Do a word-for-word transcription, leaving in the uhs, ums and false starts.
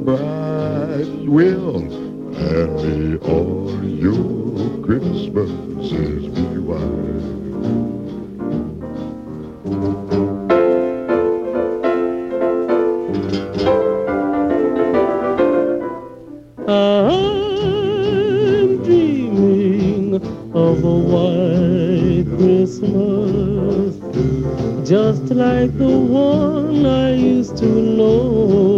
bright will, and may all your Christmases be white. I'm dreaming of a white Christmas, just like the one I used to know.